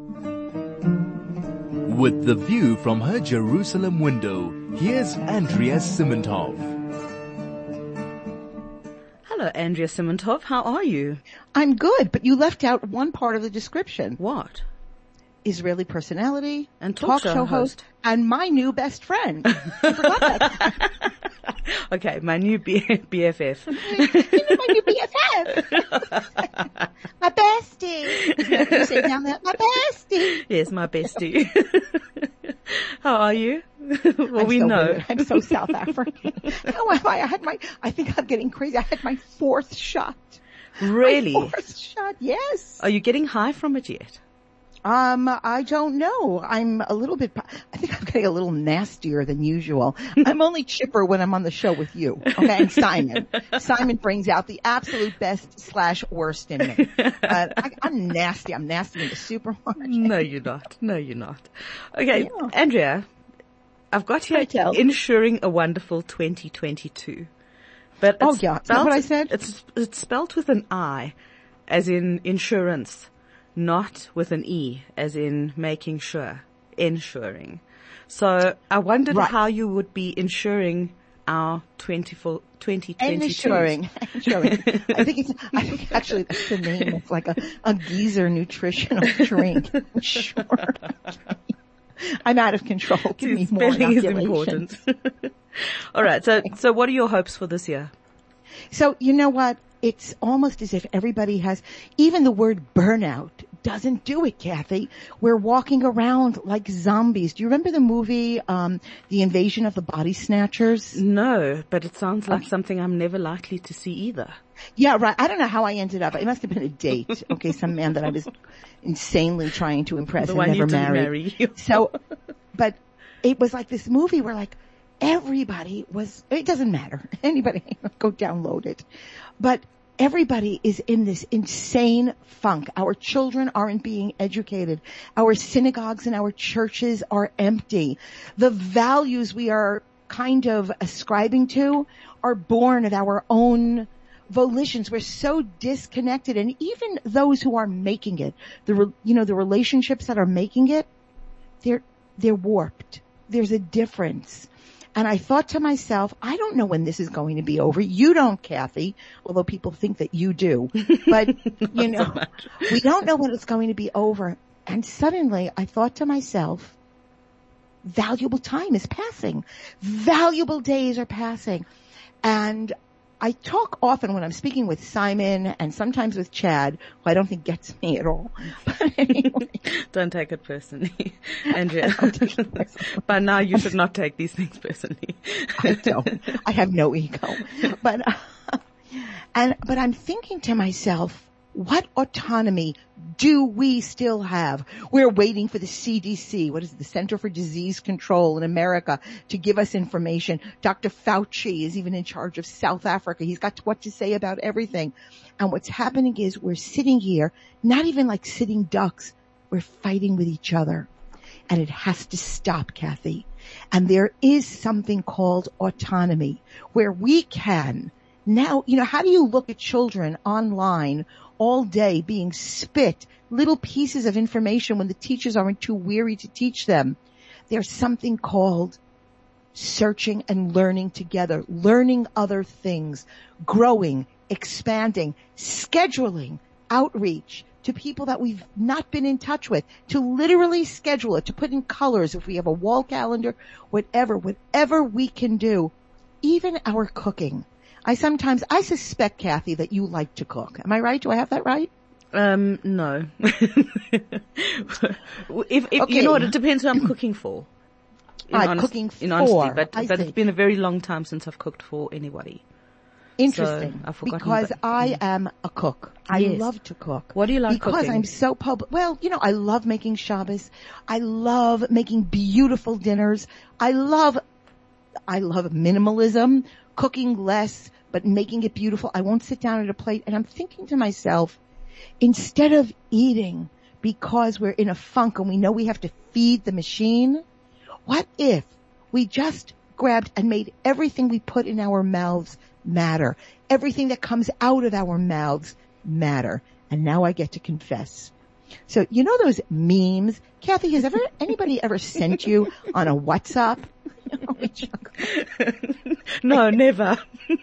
With the view from her Jerusalem window, here's Andrea Simantov. Hello, Andrea Simantov. How are you? I'm good, but you left out one part of the description. What? Israeli personality, and talk show host, and my new best friend. I forgot that. Okay, my new BFF. You know, my new BFF. My bestie. You say down there, my bestie. Yes, my bestie. How are you? Well, we know. Weird. I'm so South African. How am I? I think I'm getting crazy. I had my 4th shot. Really? My 4th shot, yes. Are you getting high from it yet? I don't know. I'm a little bit, I think I'm getting a little nastier than usual. I'm only chipper when I'm on the show with you. Okay. And Simon. Simon brings out the absolute best / worst in me. I'm nasty. I'm nasty in the supermarket. No, you're not. No, you're not. Okay. Yeah. Andrea, I've got here insuring a wonderful 2022. But oh yeah. Is that what I said? It's spelled with an I, as in insurance. Not with an E, as in making sure, ensuring. So I wondered how you would be insuring our 2022. Ensuring. I think actually that's the name of like a geezer nutritional drink. Sure. I'm out of control. Give me more inoculation. Is important. All right. So what are your hopes for this year? So you know what? It's almost as if everybody has, even the word burnout doesn't do it, Kathy. We're walking around like zombies. Do you remember the movie, The Invasion of the Body Snatchers? No, but it sounds like something I'm never likely to see either. Yeah, right. I don't know how I ended up. It must have been a date. Okay, some man that I was insanely trying to impress and never married. So, but it was like this movie where like everybody was, it doesn't matter. Anybody, go download it. But everybody is in this insane funk. Our children aren't being educated. Our synagogues and our churches are empty. The values we are kind of ascribing to are born of our own volitions. We're so disconnected. And even those who are making it, the relationships that are making it, they're warped. There's a difference. And I thought to myself, I don't know when this is going to be over. You don't, Kathy, although people think that you do. But, you know, we don't know when it's going to be over. And suddenly I thought to myself, valuable time is passing. Valuable days are passing. And I talk often when I'm speaking with Simon and sometimes with Chad, who I don't think gets me at all. But anyway. Don't take it personally, Andrea. By now you should not take these things personally. I don't. I have no ego. But I'm thinking to myself, what autonomy do we still have? We're waiting for the CDC, what is it, the Center for Disease Control in America, to give us information. Dr. Fauci is even in charge of South Africa. He's got what to say about everything. And what's happening is we're sitting here, not even like sitting ducks. We're fighting with each other. And it has to stop, Kathy. And there is something called autonomy where we can now, you know, how do you look at children online all day being spit little pieces of information when the teachers aren't too weary to teach them? There's something called searching and learning together, learning other things, growing, expanding, scheduling outreach to people that we've not been in touch with, to literally schedule it, to put in colors if we have a wall calendar, whatever we can do, even our cooking. I suspect, Kathy, that you like to cook. Am I right? Do I have that right? No. if okay. You know what, it depends who I'm cooking for. Cooking for. In honesty, but it's been a very long time since I've cooked for anybody. Interesting. So because I am a cook. I love to cook. What do you like because cooking? Because I'm so well, you know, I love making Shabbos. I love making beautiful dinners. I love minimalism, cooking less, but making it beautiful. I won't sit down at a plate. And I'm thinking to myself, instead of eating because we're in a funk and we know we have to feed the machine, what if we just grabbed and made everything we put in our mouths matter? Everything that comes out of our mouths matter. And now I get to confess. So you know those memes? Kathy, has anybody ever sent you on a WhatsApp? No, never.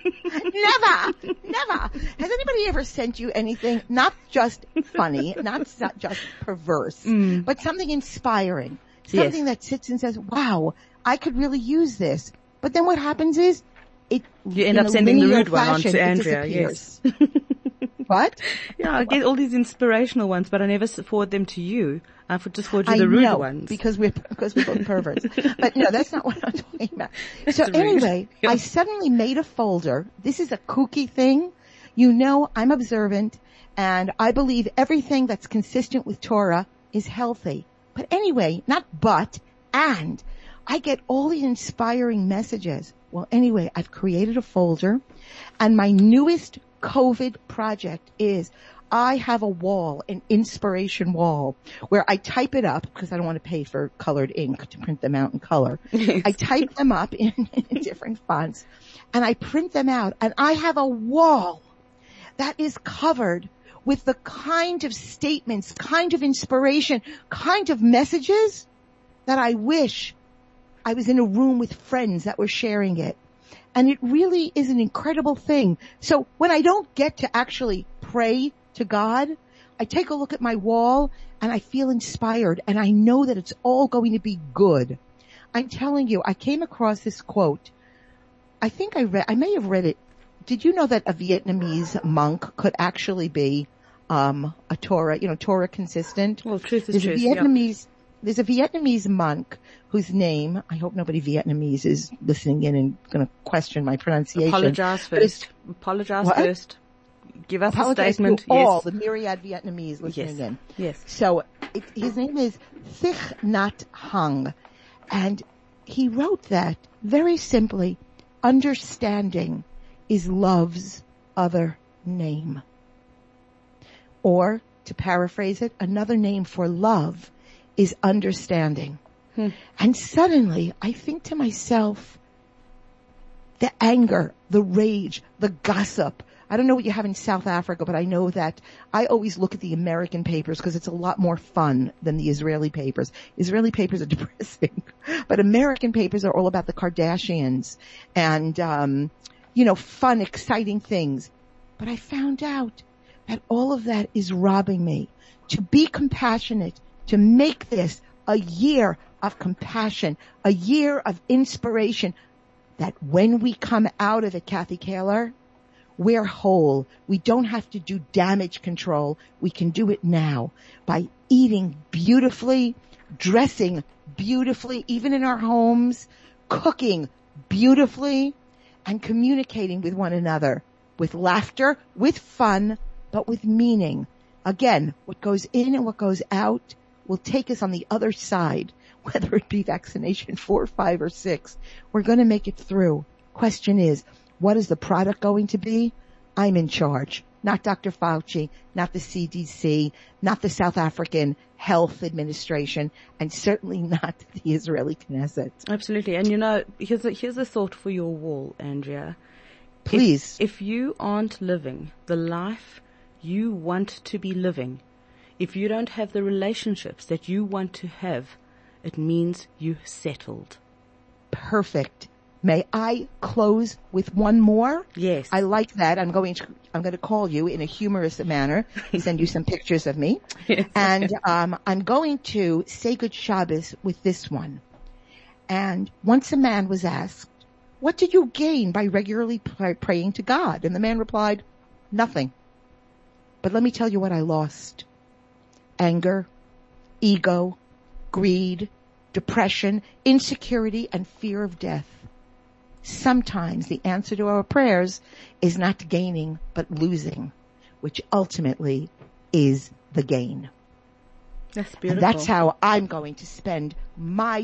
Never. Has anybody ever sent you anything, not just funny, not just perverse, but something inspiring? Something that sits and says, wow, I could really use this. But then what happens is, you end up sending the rude one on to Andrea, yes. What? Yeah, I get all these inspirational ones, but I never forward them to you. I just forward you the rude ones. Because we're both perverts. But no, that's not what I'm talking about. So anyway, I suddenly made a folder. This is a kooky thing. You know, I'm observant and I believe everything that's consistent with Torah is healthy. But anyway, and I get all these inspiring messages. Well, anyway, I've created a folder and my newest COVID project is I have a wall, an inspiration wall, where I type it up because I don't want to pay for colored ink to print them out in color. I type them up in different fonts and I print them out and I have a wall that is covered with the kind of statements, kind of inspiration, kind of messages that I wish I was in a room with friends that were sharing it. And it really is an incredible thing. So when I don't get to actually pray to God, I take a look at my wall and I feel inspired and I know that it's all going to be good. I'm telling you, I came across this quote. I may have read it. Did you know that a Vietnamese monk could actually be, a Torah consistent? Well, truth is truth. There's a Vietnamese monk whose name, I hope nobody Vietnamese is listening in and going to question my pronunciation. Apologize first. Give us a statement. To all the myriad Vietnamese listening in. Yes. So his name is Thich Nhat Hanh. And he wrote that very simply, understanding is love's other name. Or, to paraphrase it, another name for love is understanding. And suddenly I think to myself, the anger, the rage, the gossip. I don't know what you have in South Africa, but I know that I always look at the American papers because it's a lot more fun than the Israeli papers. Israeli papers are depressing, but American papers are all about the Kardashians and, fun, exciting things. But I found out that all of that is robbing me. To be compassionate, to make this a year of compassion, a year of inspiration, that when we come out of it, Kathy Kaler, we're whole. We don't have to do damage control. We can do it now by eating beautifully, dressing beautifully, even in our homes, cooking beautifully, and communicating with one another with laughter, with fun, but with meaning. Again, what goes in and what goes out will take us on the other side, whether it be vaccination 4, 5, or 6. We're going to make it through. Question is, what is the product going to be? I'm in charge. Not Dr. Fauci, not the CDC, not the South African Health Administration, and certainly not the Israeli Knesset. Absolutely. And here's a thought for your wall, Andrea. Please. If you aren't living the life you want to be living, if you don't have the relationships that you want to have, it means you settled. Perfect. May I close with one more? Yes. I like that. I'm going to call you in a humorous manner, send you some pictures of me. Yes. And I'm going to say good Shabbos with this one. And once a man was asked, what did you gain by regularly praying to God? And the man replied, nothing. But let me tell you what I lost. Anger, ego, greed, depression, insecurity, and fear of death. Sometimes the answer to our prayers is not gaining, but losing, which ultimately is the gain. That's beautiful. And that's how I'm going to spend my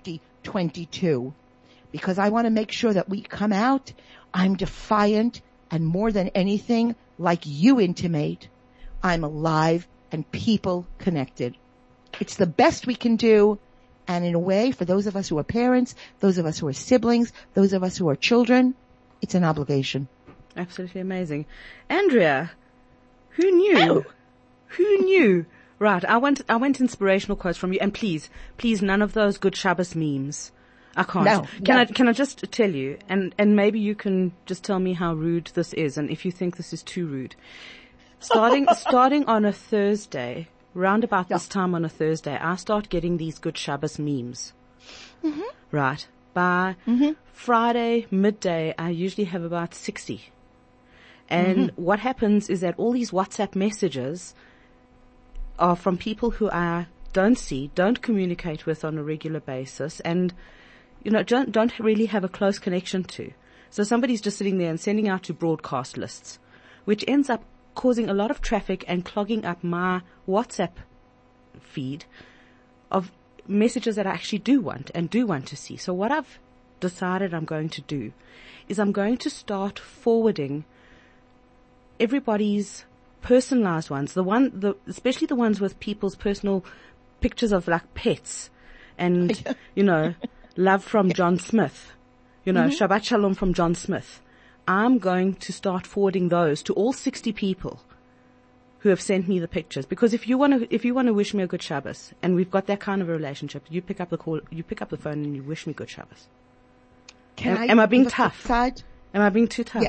2022, because I want to make sure that we come out, I'm defiant, and more than anything, like you intimate, I'm alive and people connected. It's the best we can do. And in a way, for those of us who are parents, those of us who are siblings, those of us who are children, it's an obligation. Absolutely amazing. Andrea, who knew? Oh. Who knew Right. I want inspirational quotes from you. And please, none of those good Shabbos memes. I can't. No. Can I just tell you, and maybe you can just tell me how rude this is and if you think this is too rude. Starting on a Thursday, round about this time on a Thursday, I start getting these good Shabbos memes. Mm-hmm. Right. By Friday, midday, I usually have about 60. And what happens is that all these WhatsApp messages are from people who I don't see, don't communicate with on a regular basis, and don't really have a close connection to. So somebody's just sitting there and sending out to broadcast lists, which ends up causing a lot of traffic and clogging up my WhatsApp feed of messages that I actually do want to see. So what I've decided I'm going to do is I'm going to start forwarding everybody's personalized ones, especially the ones with people's personal pictures of like pets and, love from John Smith, Shabbat Shalom from John Smith. I'm going to start forwarding those to all 60 people who have sent me the pictures. Because if you want to wish me a good Shabbos, and we've got that kind of a relationship, you pick up the call, you pick up the phone and you wish me good Shabbos. Am I being tough? Am I being too tough? Yeah.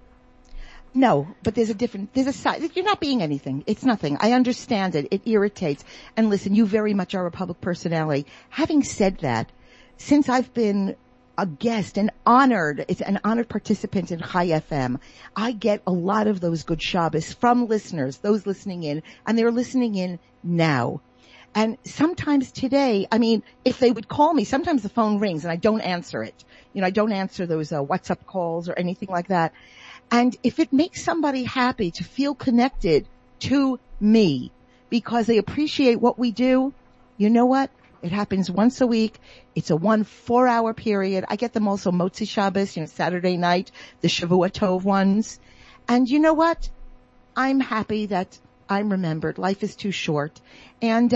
No, but there's a side. You're not being anything. It's nothing. I understand it. It irritates. And listen, you very much are a public personality. Having said that, since I've been a guest and it's an honored participant in Chai FM, I get a lot of those good Shabbos from listeners, those listening in, and they're listening in now. And sometimes today, if they would call me, sometimes the phone rings and I don't answer it. I don't answer those WhatsApp calls or anything like that. And if it makes somebody happy to feel connected to me because they appreciate what we do, you know what? It happens once a week. It's a 4-hour period. I get them also Motzi Shabbos, Saturday night, the Shavua Tov ones. And you know what? I'm happy that I'm remembered. Life is too short. And,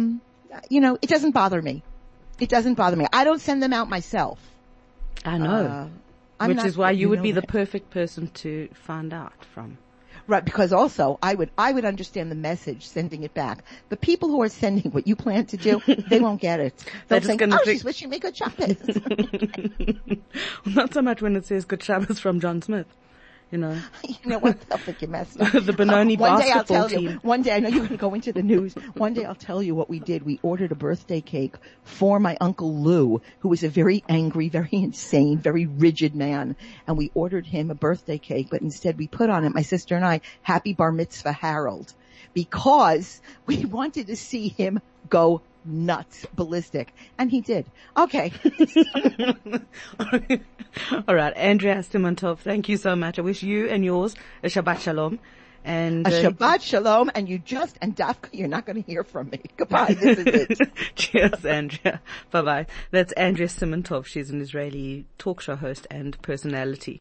it doesn't bother me. It doesn't bother me. I don't send them out myself. I know. Which is why you would be the perfect person to find out from. Right, because also I would understand the message, sending it back. The people who are sending what you plan to do, they won't get it. They'll think, she's wishing me good Shabbos. Not so much when it says good Shabbos from John Smith. You know what? They'll think you messed up. The Benoni basketball team. One day, I know you're going to go into the news. One day I'll tell you what we did. We ordered a birthday cake for my Uncle Lou, who was a very angry, very insane, very rigid man. And we ordered him a birthday cake, but instead we put on it, my sister and I, Happy Bar Mitzvah Harold, because we wanted to see him go nuts, ballistic. And he did. Okay. All right. Andrea Simantov, thank you so much. I wish you and yours a Shabbat Shalom. And a Shabbat Shalom, and Dafka, you're not going to hear from me. Goodbye. This is it. Cheers, Andrea. Bye-bye. That's Andrea Simantov. She's an Israeli talk show host and personality.